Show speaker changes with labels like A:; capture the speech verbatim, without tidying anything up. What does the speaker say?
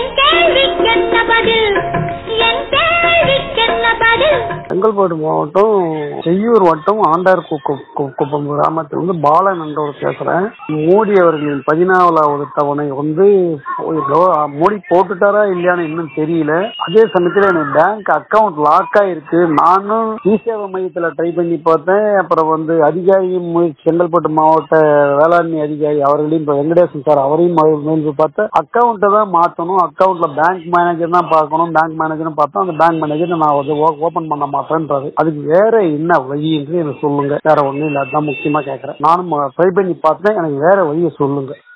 A: செங்கல்பட்டு மாவட்டம் செய்யூர் வட்டம் ஆண்டார் குப்பம் கிராமத்தில் வந்து பாலன் என்றவர் பேசுறேன். மோடி அவர்களின் பதினாலாவது தவணை வந்து மோடி போட்டுட்டாரா இல்லையான்னு இன்னும் தெரியல. அதே சமயத்துல எனக்கு பேங்க் அக்கவுண்ட் லாக் ஆயிருக்கு. நானும் இ சேவை மையத்துல ட்ரை பண்ணி பார்த்தேன். அப்புறம் வந்து அதிகாரியும் செங்கல்பட்டு மாவட்ட வேளாண்மை அதிகாரி அவர்களையும் இப்ப வெங்கடேசன் சார் அவரையும் முயன்று பார்த்தேன். அக்கௌண்ட்டை தான் மாற்றணும், அக்கௌண்ட்ல பேங்க் மேனேஜர் தான் பார்க்கணும். பேங்க் மேனேஜர் பார்த்தா அந்த பேங்க் மேனேஜர் நான் ஓபன் பண்ண மாட்டேன்றாரு. அதுக்கு வேற என்ன வழி என்று எனக்கு சொல்லுங்க. வேற ஒண்ணும் இல்ல, அதான் முக்கியமா கேட்கறேன். நானும் ட்ரை பண்ணி பார்த்தேன், எனக்கு வேற வழியை சொல்லுங்க.